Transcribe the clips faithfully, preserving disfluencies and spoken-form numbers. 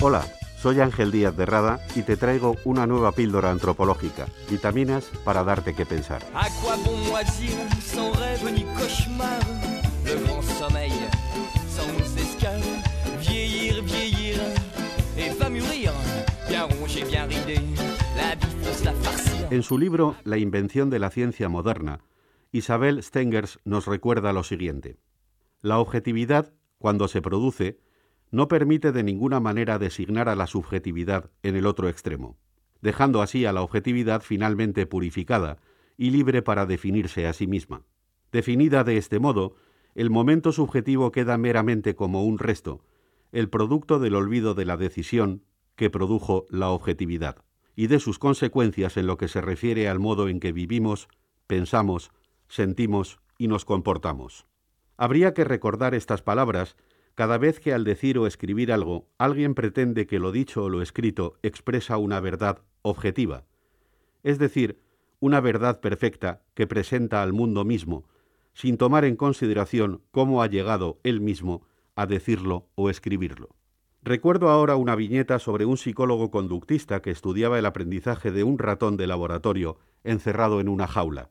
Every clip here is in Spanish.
Hola, soy Ángel Díaz de Rada y te traigo una nueva píldora antropológica, vitaminas para darte que pensar. À quoi bon moisir, sans rêve ni cauchemar, le grand sommeil, sans escale, vieillir, vieillir, et va mûrir, bien rongé, bien ridé, la bifrance, la farcir. En su libro La invención de la ciencia moderna, Isabel Stengers nos recuerda lo siguiente. La objetividad, cuando se produce, no permite de ninguna manera designar a la subjetividad en el otro extremo, dejando así a la objetividad finalmente purificada y libre para definirse a sí misma. Definida de este modo, el momento subjetivo queda meramente como un resto, el producto del olvido de la decisión que produjo la objetividad, y de sus consecuencias en lo que se refiere al modo en que vivimos, pensamos, sentimos y nos comportamos. Habría que recordar estas palabras cada vez que al decir o escribir algo, alguien pretende que lo dicho o lo escrito expresa una verdad objetiva, es decir, una verdad perfecta que presenta al mundo mismo, sin tomar en consideración cómo ha llegado él mismo a decirlo o escribirlo. Recuerdo ahora una viñeta sobre un psicólogo conductista que estudiaba el aprendizaje de un ratón de laboratorio encerrado en una jaula.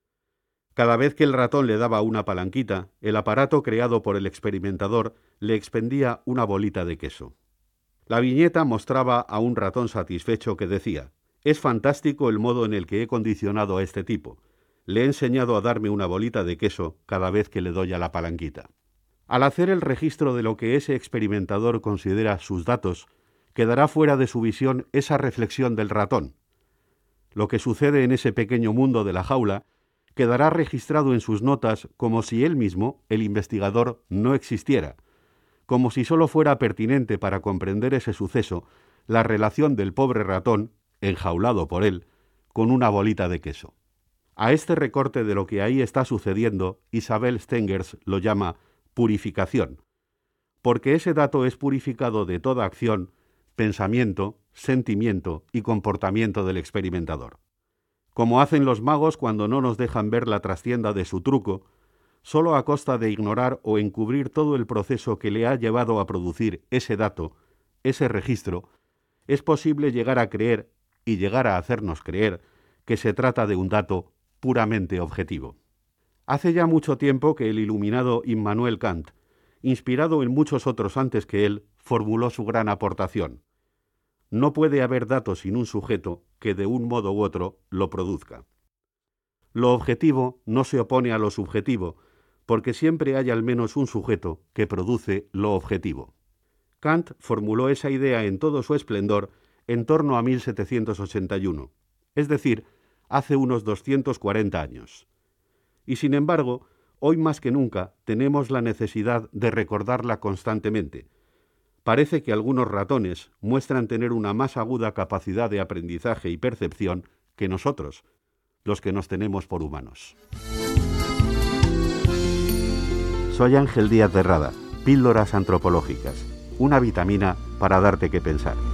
Cada vez que el ratón le daba una palanquita, el aparato creado por el experimentador le expendía una bolita de queso. La viñeta mostraba a un ratón satisfecho que decía: «Es fantástico el modo en el que he condicionado a este tipo. Le he enseñado a darme una bolita de queso cada vez que le doy a la palanquita». Al hacer el registro de lo que ese experimentador considera sus datos, quedará fuera de su visión esa reflexión del ratón. Lo que sucede en ese pequeño mundo de la jaula quedará registrado en sus notas como si él mismo, el investigador, no existiera, como si solo fuera pertinente para comprender ese suceso la relación del pobre ratón, enjaulado por él, con una bolita de queso. A este recorte de lo que ahí está sucediendo, Isabel Stengers lo llama purificación, porque ese dato es purificado de toda acción, pensamiento, sentimiento y comportamiento del experimentador. Como hacen los magos cuando no nos dejan ver la trastienda de su truco, solo a costa de ignorar o encubrir todo el proceso que le ha llevado a producir ese dato, ese registro, es posible llegar a creer y llegar a hacernos creer que se trata de un dato puramente objetivo. Hace ya mucho tiempo que el iluminado Immanuel Kant, inspirado en muchos otros antes que él, formuló su gran aportación. No puede haber datos sin un sujeto que de un modo u otro lo produzca. Lo objetivo no se opone a lo subjetivo, porque siempre hay al menos un sujeto que produce lo objetivo. Kant formuló esa idea en todo su esplendor en torno a mil setecientos ochenta y uno, es decir, hace unos doscientos cuarenta años. Y sin embargo, hoy más que nunca tenemos la necesidad de recordarla constantemente. Parece que algunos ratones muestran tener una más aguda capacidad de aprendizaje y percepción que nosotros, los que nos tenemos por humanos. Soy Ángel Díaz de Rada, Píldoras Antropológicas, una vitamina para darte que pensar.